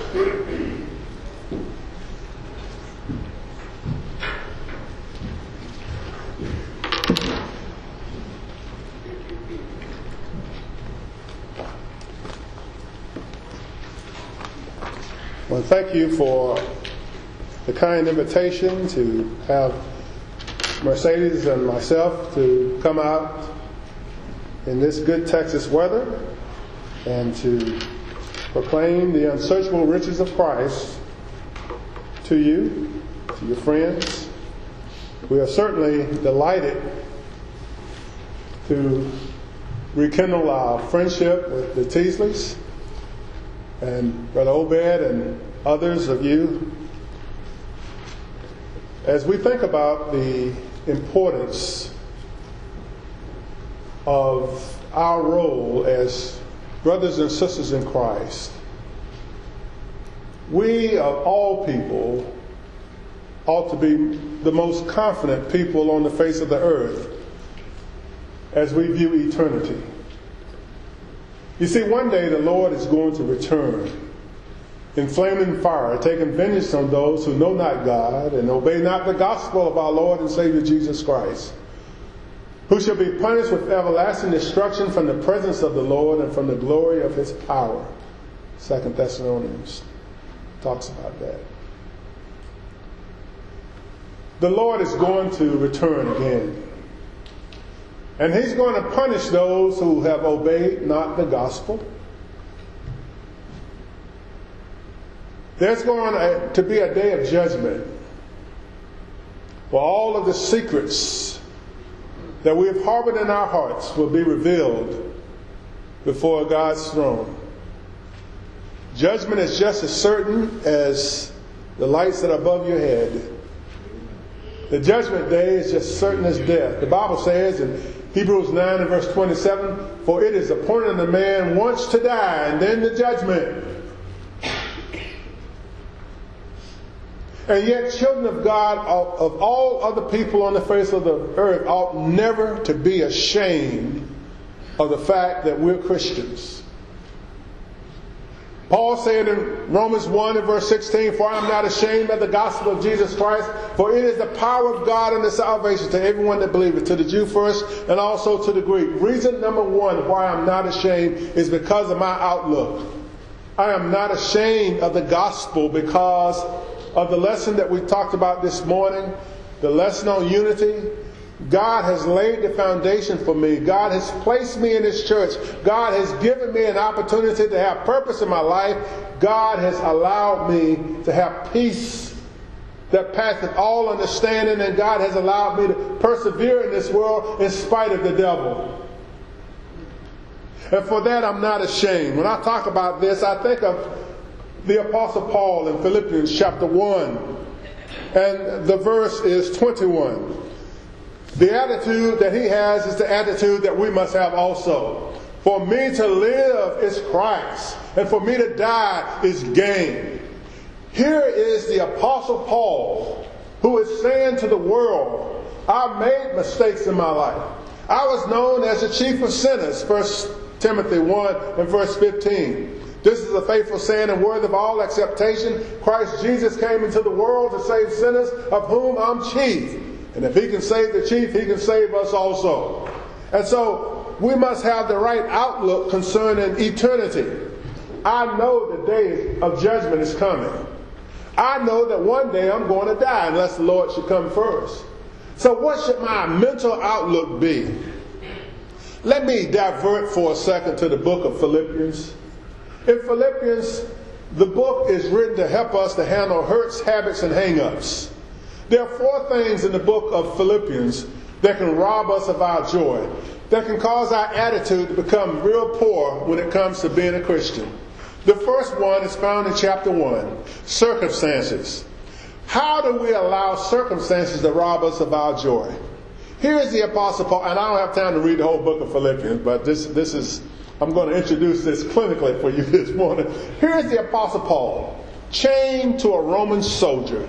Well, thank you for the kind invitation to have Mercedes and myself to come out in this good Texas weather and to proclaim the unsearchable riches of Christ to you, to your friends. We are certainly delighted to rekindle our friendship with the Teasleys and Brother Obed and others of you as we think about the importance of our role as brothers and sisters in Christ. We, of all people, ought to be the most confident people on the face of the earth as we view eternity. You see, one day the Lord is going to return in flaming fire, taking vengeance on those who know not God and obey not the gospel of our Lord and Savior Jesus Christ, who shall be punished with everlasting destruction from the presence of the Lord and from the glory of his power. 2 Thessalonians talks about that. The Lord is going to return again. And he's going to punish those who have obeyed not the gospel. There's going to be a day of judgment where all of the secrets that we have harbored in our hearts will be revealed before God's throne. Judgment is just as certain as the lights that are above your head. The judgment day is just certain as death. The Bible says in Hebrews 9 and verse 27, for it is appointed unto man once to die, and then the judgment. And yet children of God, of all other people on the face of the earth, ought never to be ashamed of the fact that we're Christians. Paul said in Romans 1 and verse 16, for I am not ashamed of the gospel of Jesus Christ, for it is the power of God unto salvation to everyone that believeth, to the Jew first and also to the Greek. Reason number one why I'm not ashamed is because of my outlook. I am not ashamed of the gospel because of the lesson that we talked about this morning, the lesson on unity. God has laid the foundation for me. God has placed me in His church. God has given me an opportunity to have purpose in my life. God has allowed me to have peace that passeth all understanding, and God has allowed me to persevere in this world in spite of the devil. And for that I'm not ashamed. When I talk about this, I think of the Apostle Paul in Philippians chapter 1, and the verse is 21. The attitude that he has is the attitude that we must have also. For me to live is Christ, and for me to die is gain. Here is the Apostle Paul who is saying to the world, I've made mistakes in my life. I was known as the chief of sinners, 1 Timothy 1 and verse 15. This is a faithful saying and worthy of all acceptation. Christ Jesus came into the world to save sinners, of whom I'm chief. And if he can save the chief, he can save us also. And so we must have the right outlook concerning eternity. I know the day of judgment is coming. I know that one day I'm going to die unless the Lord should come first. So what should my mental outlook be? Let me divert for a second to the book of Philippians. In Philippians, the book is written to help us to handle hurts, habits, and hang-ups. There are 4 things in the book of Philippians that can rob us of our joy, that can cause our attitude to become real poor when it comes to being a Christian. The first one is found in chapter 1, circumstances. How do we allow circumstances to rob us of our joy? Here's the Apostle Paul, and I don't have time to read the whole book of Philippians, but this is, I'm going to introduce this clinically for you this morning. Here's the Apostle Paul, chained to a Roman soldier.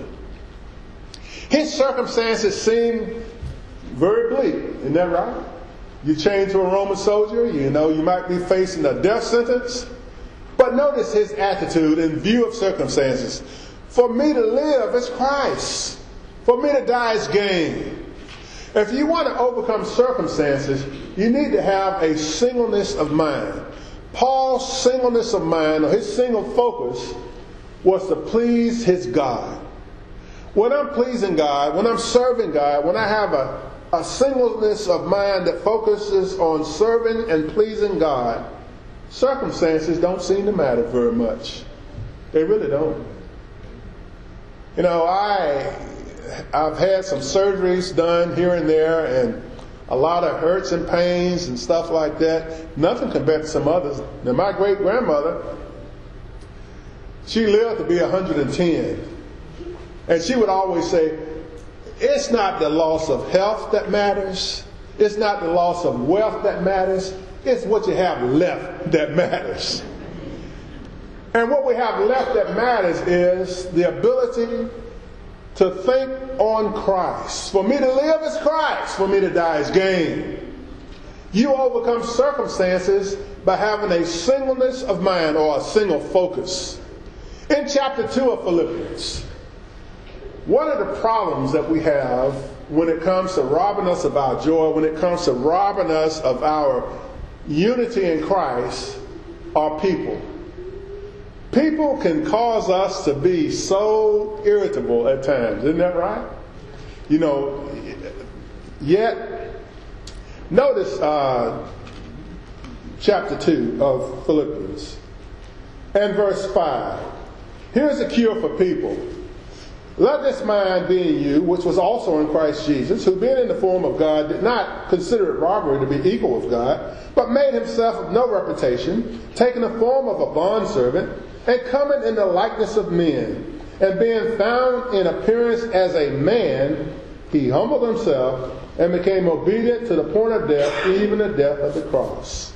His circumstances seem very bleak. Isn't that right? You're chained to a Roman soldier. You know you might be facing a death sentence. But But notice his attitude in view of circumstances. For me to live is Christ. For me to die is gain. If you want to overcome circumstances, you need to have a singleness of mind. Paul's singleness of mind, or his single focus, was to please his God. When I'm pleasing God, when I'm serving God, when I have a singleness of mind that focuses on serving and pleasing God, circumstances don't seem to matter very much. They really don't. You know, I've had some surgeries done here and there, and a lot of hurts and pains and stuff like that. Nothing compared to some others. Now, my great-grandmother, she lived to be 110. And she would always say, it's not the loss of health that matters. It's not the loss of wealth that matters. It's what you have left that matters. And what we have left that matters is the ability to think on Christ. For me to live is Christ. For me to die is gain. You overcome circumstances by having a singleness of mind, or a single focus. In chapter 2 of Philippians, one of the problems that we have when it comes to robbing us of our joy, when it comes to robbing us of our unity in Christ, are people. People can cause us to be so irritable at times. Isn't that right? You know, yet, notice chapter 2 of Philippians and verse 5. Here's a cure for people. Let this mind be in you, which was also in Christ Jesus, who being in the form of God did not consider it robbery to be equal with God, but made himself of no reputation, taking the form of a bondservant, and coming in the likeness of men, and being found in appearance as a man, he humbled himself and became obedient to the point of death, even the death of the cross.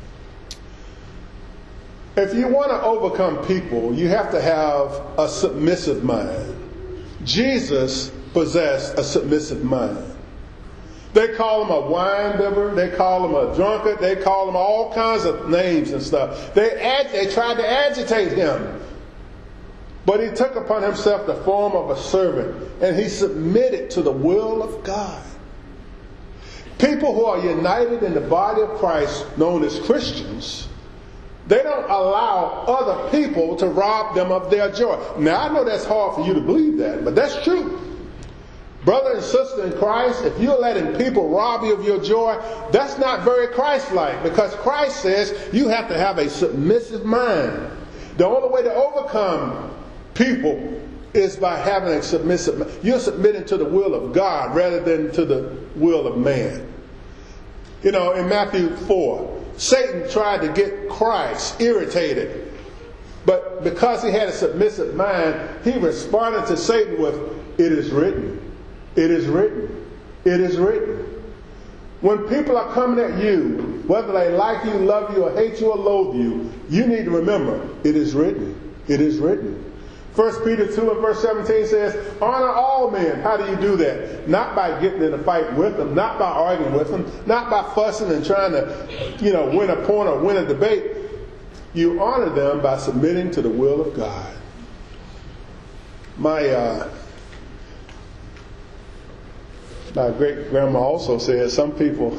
If you want to overcome people, you have to have a submissive mind. Jesus possessed a submissive mind. They call him a wine bibber. They call him a drunkard. They call him all kinds of names and stuff. They tried to agitate him. But he took upon himself the form of a servant, and he submitted to the will of God. People who are united in the body of Christ, known as Christians, they don't allow other people to rob them of their joy. Now, I know that's hard for you to believe that, but that's true. Brother and sister in Christ, if you're letting people rob you of your joy, that's not very Christ-like, because Christ says you have to have a submissive mind. The only way to overcome people is by having a submissive mind. You're submitting to the will of God rather than to the will of man. You know, in Matthew 4, Satan tried to get Christ irritated. But because he had a submissive mind, he responded to Satan with, "It is written. It is written. It is written." When people are coming at you, whether they like you, love you, or hate you, or loathe you, you need to remember, it is written. It is written. 1 Peter 2 and verse 17 says, honor all men. How do you do that? Not by getting in a fight with them, not by arguing with them, not by fussing and trying to, win a point or win a debate. You honor them by submitting to the will of God. My great-grandma also said some people,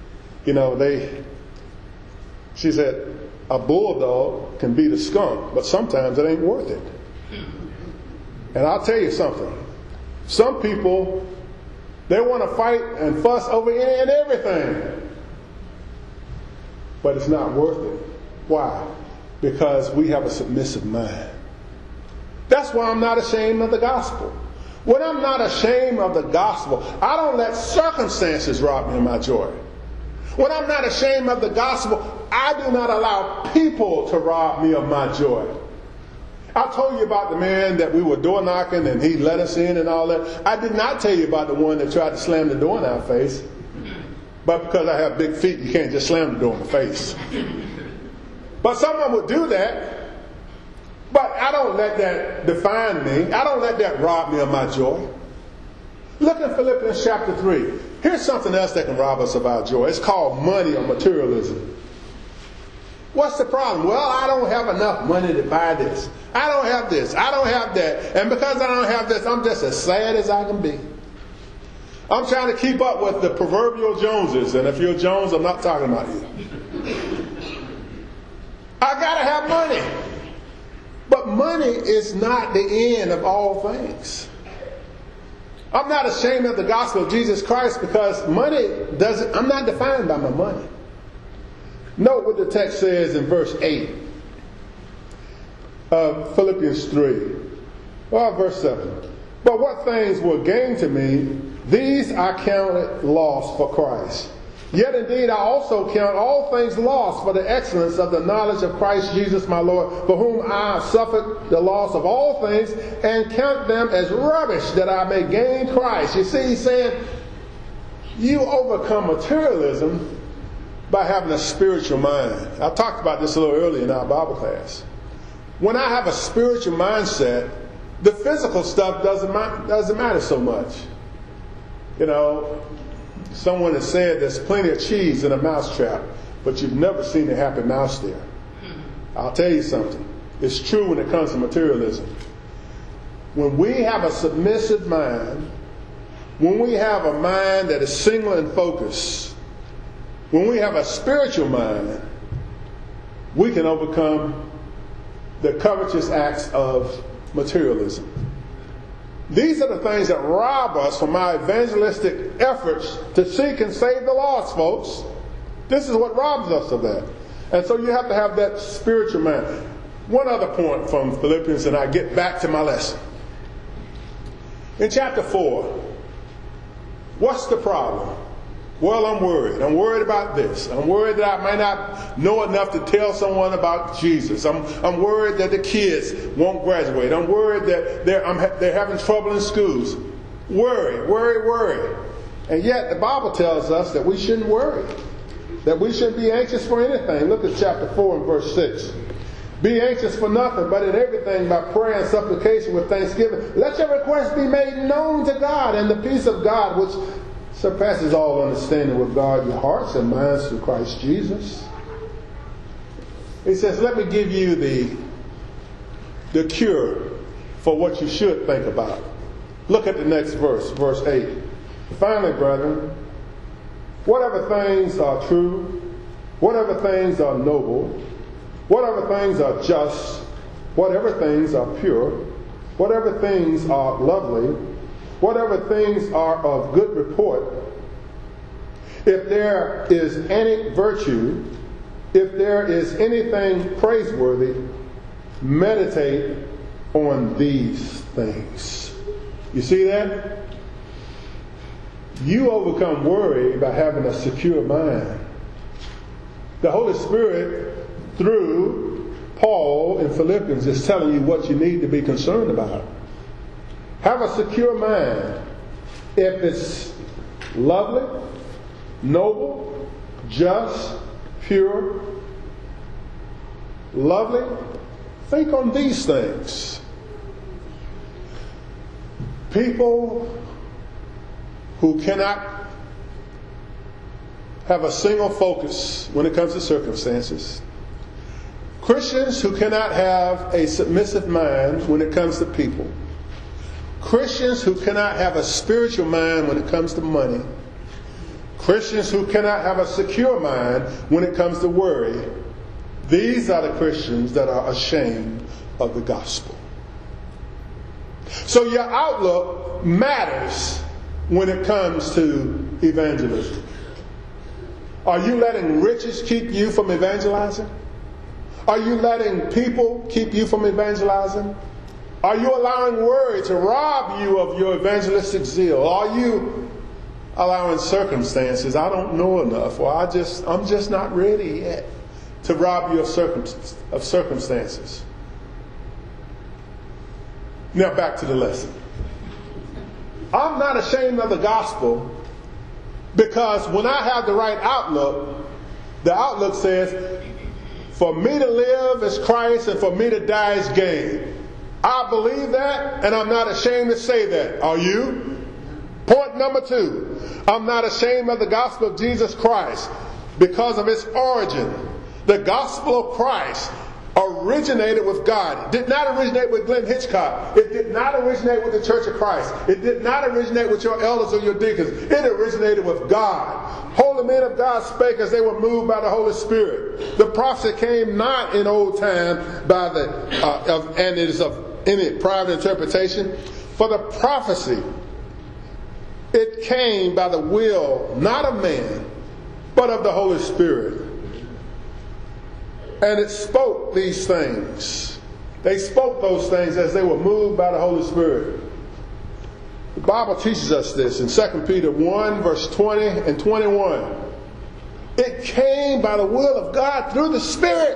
she said, a bulldog can beat a skunk, but sometimes it ain't worth it. And I'll tell you something. Some people, they want to fight and fuss over any and everything. But it's not worth it. Why? Because we have a submissive mind. That's why I'm not ashamed of the gospel. When I'm not ashamed of the gospel, I don't let circumstances rob me of my joy. When I'm not ashamed of the gospel, I do not allow people to rob me of my joy. I told you about the man that we were door knocking and he let us in and all that. I did not tell you about the one that tried to slam the door in our face. But because I have big feet, you can't just slam the door in the face. But someone would do that. But I don't let that define me. I don't let that rob me of my joy. Look at Philippians chapter 3. Here's something else that can rob us of our joy. It's called money or materialism. What's the problem? Well, I don't have enough money to buy this. I don't have this. I don't have that. And because I don't have this, I'm just as sad as I can be. I'm trying to keep up with the proverbial Joneses. And if you're Jones, I'm not talking about you. I got to have money. But money is not the end of all things. I'm not ashamed of the gospel of Jesus Christ because I'm not defined by my money. Note what the text says in verse 8 of Philippians 3. Well, verse 7. But what things were gain to me, these I counted loss for Christ. Yet indeed I also count all things lost for the excellence of the knowledge of Christ Jesus my Lord, for whom I have suffered the loss of all things, and count them as rubbish that I may gain Christ. You see, he's saying, you overcome materialism by having a spiritual mind. I talked about this a little earlier in our Bible class. When I have a spiritual mindset, the physical stuff doesn't matter so much. You know, someone has said there's plenty of cheese in a mousetrap, but you've never seen a happy mouse there. I'll tell you something. It's true when it comes to materialism. When we have a submissive mind, when we have a mind that is single and focused, when we have a spiritual mind, we can overcome the covetous acts of materialism. These are the things that rob us from our evangelistic efforts to seek and save the lost, folks. This is what robs us of that. And so you have to have that spiritual mind. One other point from Philippians, and I get back to my lesson. In chapter 4, what's the problem? Well, I'm worried. I'm worried about this. I'm worried that I might not know enough to tell someone about Jesus. I'm worried that the kids won't graduate. I'm worried that they're having trouble in schools. Worry. And yet the Bible tells us that we shouldn't worry. That we shouldn't be anxious for anything. Look at chapter 4 and verse 6. Be anxious for nothing, but in everything by prayer and supplication with thanksgiving. Let your requests be made known to God, and the peace of God, which surpasses all understanding, will guard your hearts and minds through Christ Jesus. He says, let me give you the cure for what you should think about. Look at the next verse, verse 8. Finally, brethren, whatever things are true, whatever things are noble, whatever things are just, whatever things are pure, whatever things are lovely, whatever things are of good report, if there is any virtue, if there is anything praiseworthy, meditate on these things. You see that? You overcome worry by having a secure mind. The Holy Spirit, through Paul in Philippians, is telling you what you need to be concerned about. Have a secure mind. If it's lovely, noble, just, pure, lovely, think on these things. People who cannot have a single focus when it comes to circumstances. Christians who cannot have a submissive mind when it comes to people. Christians who cannot have a spiritual mind when it comes to money. Christians who cannot have a secure mind when it comes to worry. These are the Christians that are ashamed of the gospel. So your outlook matters when it comes to evangelism. Are you letting riches keep you from evangelizing? Are you letting people keep you from evangelizing? Are you allowing worry to rob you of your evangelistic zeal? Are you allowing circumstances, I don't know enough, or I'm just not ready yet, to rob you of circumstances? Now back to the lesson. I'm not ashamed of the gospel because when I have the right outlook, the outlook says, for me to live is Christ and for me to die is gain. I believe that, and I'm not ashamed to say that. Are you? Point number 2. I'm not ashamed of the gospel of Jesus Christ because of its origin. The gospel of Christ originated with God. It did not originate with Glenn Hitchcock. It did not originate with the Church of Christ. It did not originate with your elders or your deacons. It originated with God. Holy men of God spake as they were moved by the Holy Spirit. The prophecy came not in old time by and it is of any private interpretation. For the prophecy, it came by the will, not of man, but of the Holy Spirit. And it spoke these things. They spoke those things as they were moved by the Holy Spirit. The Bible teaches us this in 2 Peter 1, verse 20 and 21. It came by the will of God through the Spirit.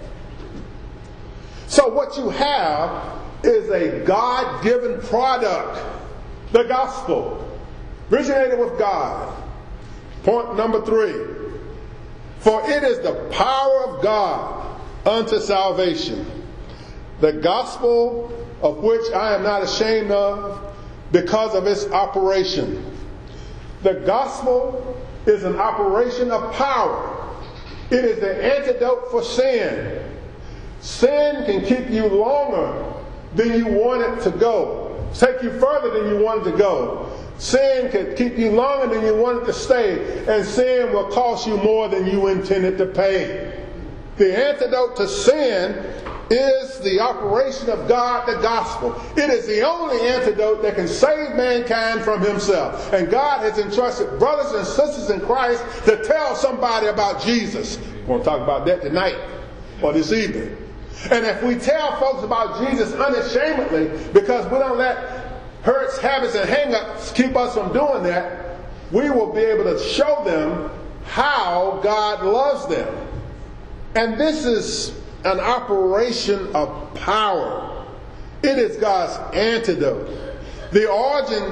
So what you have is a God-given product. The gospel. Originated with God. Point number 3. For it is the power of God unto salvation. The gospel of which I am not ashamed of because of its operation. The gospel is an operation of power. It is the antidote for sin. Sin can keep you longer than you want it to go. Take you further than you want it to go. Sin can keep you longer than you want it to stay, and sin will cost you more than you intended to pay. The antidote to sin is the operation of God, the gospel. It is the only antidote that can save mankind from himself. And God has entrusted brothers and sisters in Christ to tell somebody about Jesus. We're going to talk about that tonight or this evening. And if we tell folks about Jesus unashamedly, because we don't let hurts, habits, and hang-ups keep us from doing that, we will be able to show them how God loves them. And this is an operation of power. It is God's antidote. The origin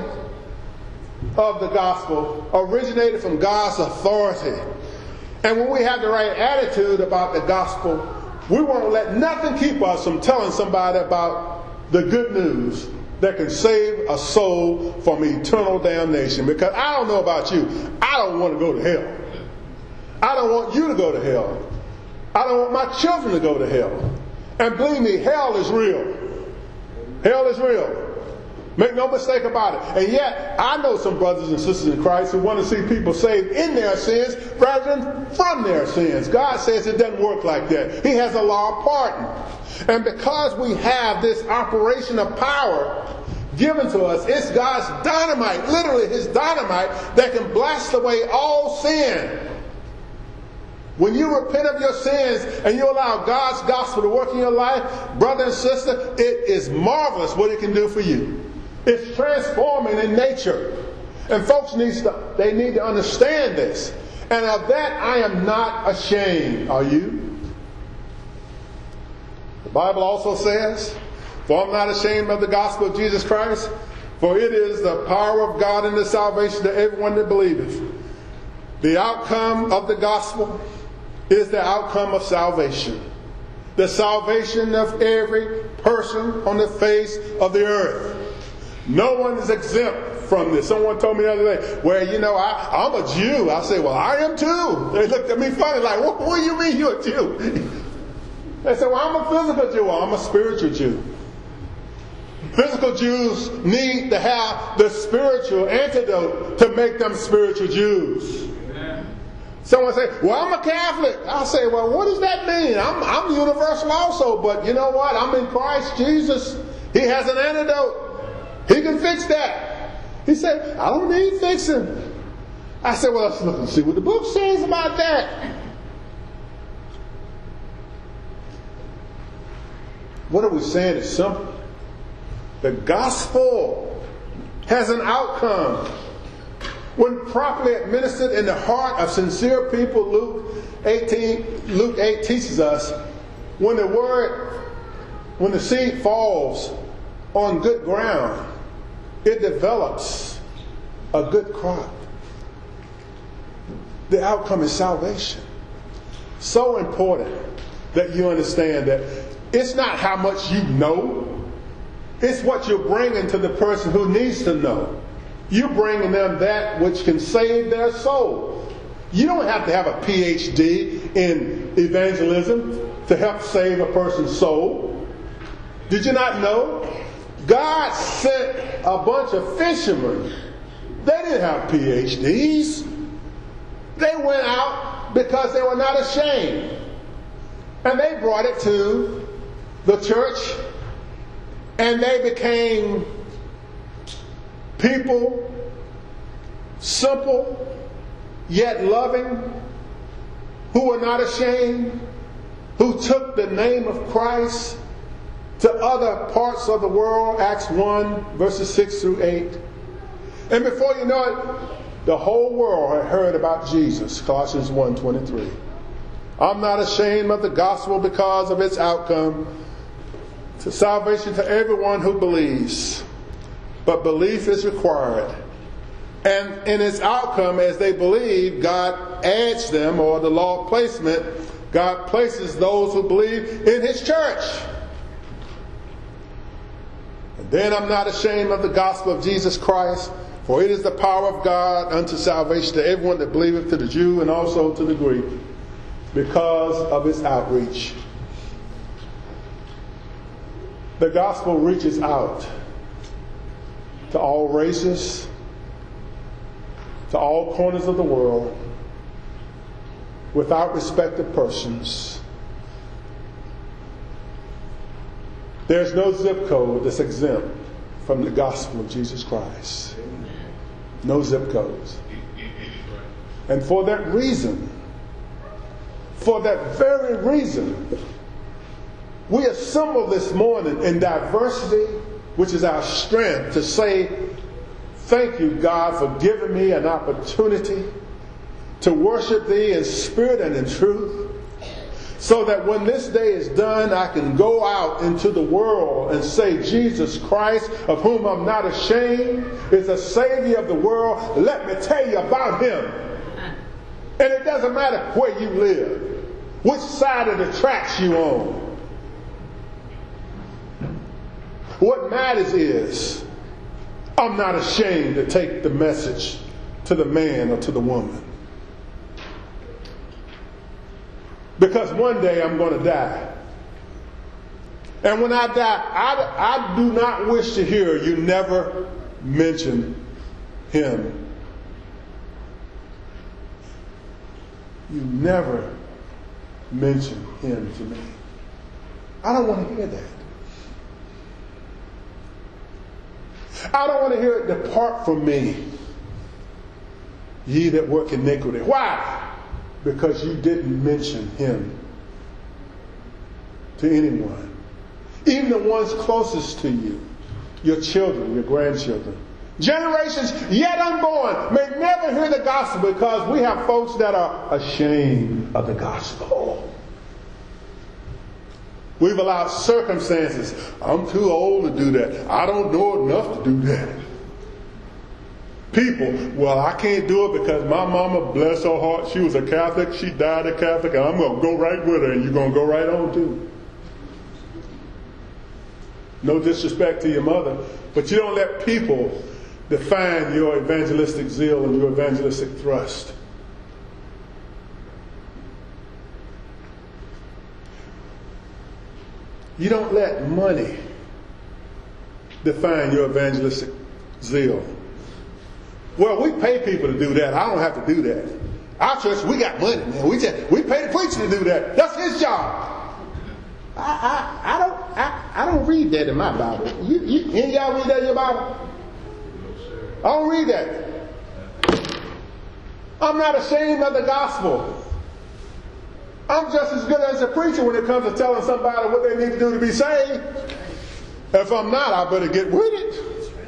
of the gospel originated from God's authority. And when we have the right attitude about the gospel, we won't let nothing keep us from telling somebody about the good news that can save a soul from eternal damnation. Because I don't know about you, I don't want to go to hell. I don't want you to go to hell. I don't want my children to go to hell. And believe me, hell is real. Hell is real. Make no mistake about it. And yet, I know some brothers and sisters in Christ who want to see people saved in their sins rather than from their sins. God says it doesn't work like that. He has a law of pardon. And because we have this operation of power given to us, it's God's dynamite, literally his dynamite, that can blast away all sin. When you repent of your sins and you allow God's gospel to work in your life, brother and sister, it is marvelous what it can do for you. It's transforming in nature. And folks need to understand this. And of that I am not ashamed. Are you? The Bible also says, for I'm not ashamed of the gospel of Jesus Christ, for it is the power of God unto salvation to everyone that believeth. The outcome of the gospel is the outcome of salvation. The salvation of every person on the face of the earth. No one is exempt from this. Someone told me the other day, well, I'm a Jew. I say, well, I am too. They looked at me funny, like, what do you mean you're a Jew? They said, well, I'm a physical Jew. Well, I'm a spiritual Jew. Physical Jews need to have the spiritual antidote to make them spiritual Jews. Amen. Someone say, well, I'm a Catholic. I say, well, what does that mean? I'm universal also, but you know what? I'm in Christ Jesus. He has an antidote. He can fix that. He said, I don't need fixing. I said, well, let's look and see what the book says about that. What are we saying? It's simple. The gospel has an outcome. When properly administered in the heart of sincere people, Luke 8 teaches us, when the seed falls on good ground, it develops a good crop. The outcome is salvation. So important that you understand that it's not how much you know. It's what you're bringing to the person who needs to know. You're bringing them that which can save their soul. You don't have to have a PhD in evangelism to help save a person's soul. Did you not know? God sent a bunch of fishermen. They didn't have PhDs. They went out because they were not ashamed. And they brought it to the church. And they became people, simple, yet loving, who were not ashamed, who took the name of Christ to other parts of the world, Acts 1, verses 6 through 8. And before you know it, the whole world had heard about Jesus, Colossians 1:23. I'm not ashamed of the gospel because of its outcome to salvation to everyone who believes. But belief is required. And in its outcome, as they believe, God adds them, or the law of placement, God places those who believe in His church. And then I'm not ashamed of the gospel of Jesus Christ, for it is the power of God unto salvation to everyone that believeth, to the Jew and also to the Greek, because of its outreach. The gospel reaches out to all races, to all corners of the world, without respect of persons. There's no zip code that's exempt from the gospel of Jesus Christ. No zip codes. And for that reason, for that very reason, we assemble this morning in diversity, which is our strength, to say, thank you, God, for giving me an opportunity to worship Thee in spirit and in truth, so that when this day is done, I can go out into the world and say, Jesus Christ, of whom I'm not ashamed, is the Savior of the world. Let me tell you about Him. And it doesn't matter where you live, which side of the tracks you on. What matters is, I'm not ashamed to take the message to the man or to the woman. Because one day I'm going to die. And when I die, I do not wish to hear you never mention Him. You never mention Him to me. I don't want to hear that. I don't want to hear it, depart from me, ye that work iniquity. Why? Because you didn't mention Him to anyone. Even the ones closest to you, your children, your grandchildren. Generations yet unborn may never hear the gospel because we have folks that are ashamed of the gospel. We've allowed circumstances. I'm too old to do that. I don't know enough to do that. People, well, I can't do it because my mama, bless her heart, she was a Catholic. She died a Catholic, and I'm going to go right with her, and you're going to go right on too. No disrespect to your mother, but you don't let people define your evangelistic zeal and your evangelistic thrust. You don't let money define your evangelistic zeal. Well, we pay people to do that. I don't have to do that. Our church, we got money, man. We pay the preacher to do that. That's his job. I don't read that in my Bible. Any of y'all read that in your Bible? I don't read that. I'm not ashamed of the gospel. I'm just as good as a preacher when it comes to telling somebody what they need to do to be saved. If I'm not, I better get with it.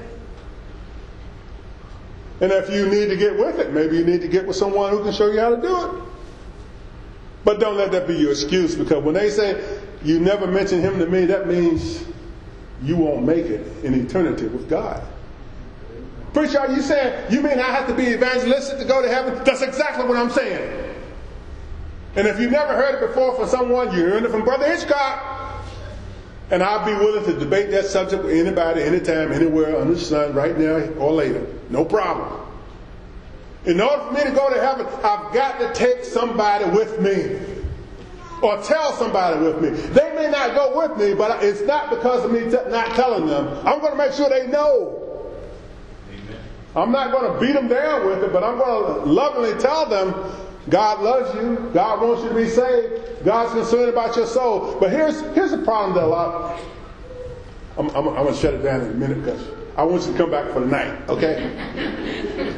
And if you need to get with it, maybe you need to get with someone who can show you how to do it. But don't let that be your excuse, because when they say you never mention Him to me, that means you won't make it in eternity with God. Preacher, are you saying, you mean I have to be evangelistic to go to heaven? That's exactly what I'm saying. And if you've never heard it before from someone, you heard it from Brother Hitchcock. And I'll be willing to debate that subject with anybody, anytime, anywhere under the sun, right now or later. No problem. In order for me to go to heaven, I've got to take somebody with me. or tell somebody with me. They may not go with me, but it's not because of me not telling them. I'm going to make sure they know. Amen. I'm not going to beat them down with it, but I'm going to lovingly tell them, God loves you. God wants you to be saved. God's concerned about your soul. But here's the problem that a lot... I'm going to shut it down in a minute because I want you to come back for the night, okay?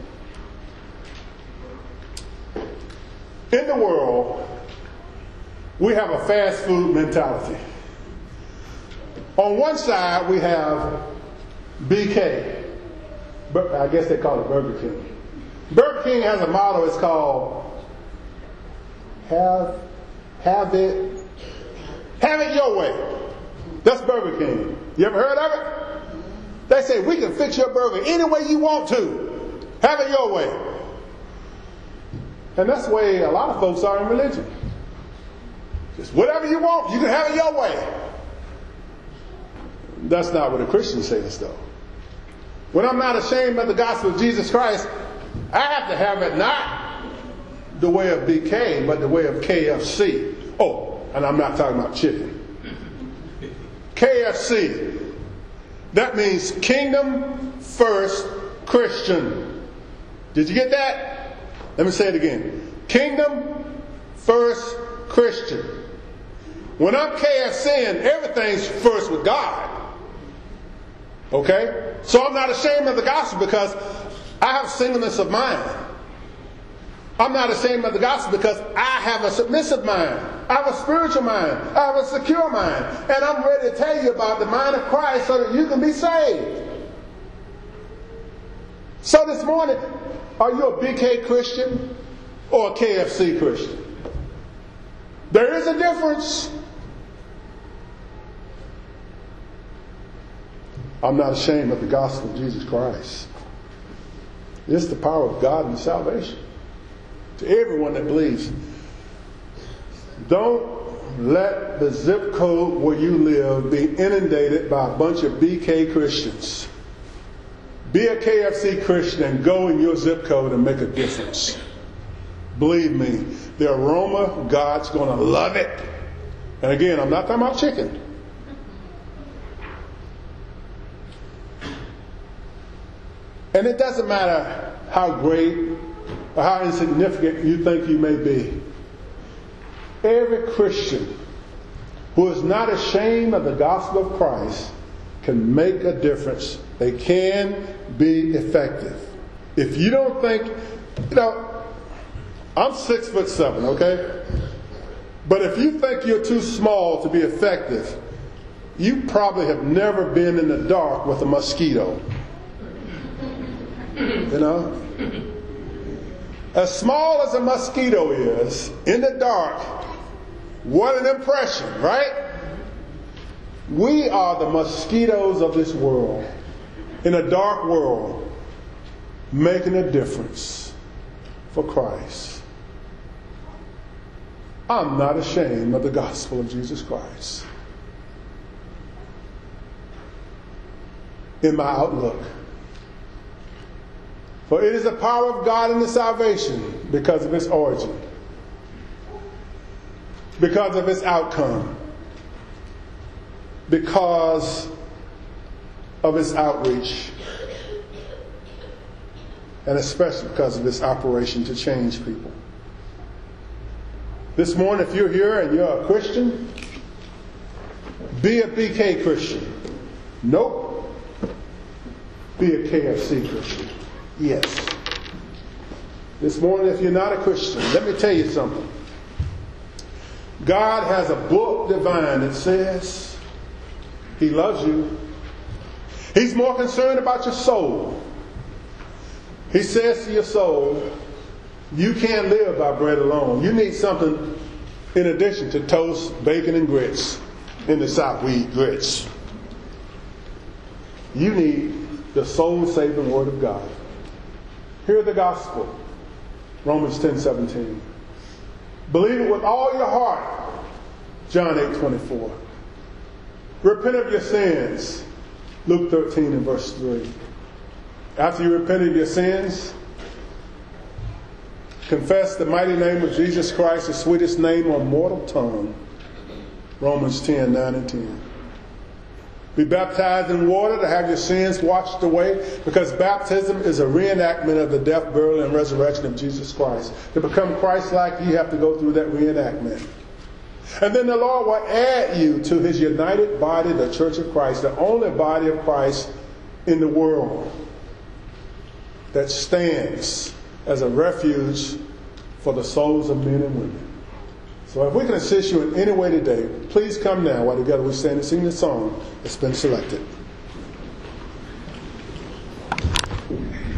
In the world, we have a fast food mentality. On one side, we have BK. I guess they call it Burger King. Burger King has a motto. It's called have it your way. That's Burger King. You ever heard of it? They say, we can fix your burger any way you want to. Have it your way. And that's the way a lot of folks are in religion. Just whatever you want, you can have it your way. That's not what a Christian says, though. When I'm not ashamed of the gospel of Jesus Christ, I have to have it not the way of BK, but the way of KFC. Oh, and I'm not talking about chicken. KFC. That means Kingdom First Christian. Did you get that? Let me say it again. Kingdom First Christian. When I'm KFCing, everything's first with God. Okay? So I'm not ashamed of the gospel because I have singleness of mind. I'm not ashamed of the gospel because I have a submissive mind. I have a spiritual mind. I have a secure mind. And I'm ready to tell you about the mind of Christ so that you can be saved. So this morning, are you a BK Christian or a KFC Christian? There is a difference. I'm not ashamed of the gospel of Jesus Christ. It's the power of God and salvation to everyone that believes. Don't let the zip code where you live be inundated by a bunch of BK Christians. Be a KFC Christian and go in your zip code and make a difference. Believe me, the aroma, God's going to love it. And again, I'm not talking about chicken. And it doesn't matter how great or how insignificant you think you may be. Every Christian who is not ashamed of the gospel of Christ can make a difference. They can be effective. If you don't think, I'm 6'7", okay? But if you think you're too small to be effective, you probably have never been in the dark with a mosquito. As small as a mosquito is, in the dark, what an impression, right? We are the mosquitoes of this world, in a dark world, making a difference for Christ. I'm not ashamed of the gospel of Jesus Christ. In my outlook. For it is the power of God in the salvation because of its origin, because of its outcome, because of its outreach, and especially because of its operation to change people. This morning, if you're here and you're a Christian, be a BK Christian. Nope. Be a KFC Christian. Yes. This morning, if you're not a Christian, let me tell you something. God has a book divine that says He loves you. He's more concerned about your soul. He says to your soul, you can't live by bread alone. You need something in addition to toast, bacon, and grits. In the South, we eat grits. You need the soul-saving Word of God. Hear the gospel. Romans 10:17. Believe it with all your heart. John 8:24. Repent of your sins. Luke 13 and verse 3. After you repent of your sins, Confess the mighty name of Jesus Christ, the sweetest name on mortal tongue. Romans 10, 9 and 10. Be baptized in water to have your sins washed away, because baptism is a reenactment of the death, burial, and resurrection of Jesus Christ. To become Christ-like, you have to go through that reenactment. And then the Lord will add you to his united body, the Church of Christ, the only body of Christ in the world that stands as a refuge for the souls of men and women. So if we can assist you in any way today, please come now while together we stand and sing the song that's been selected.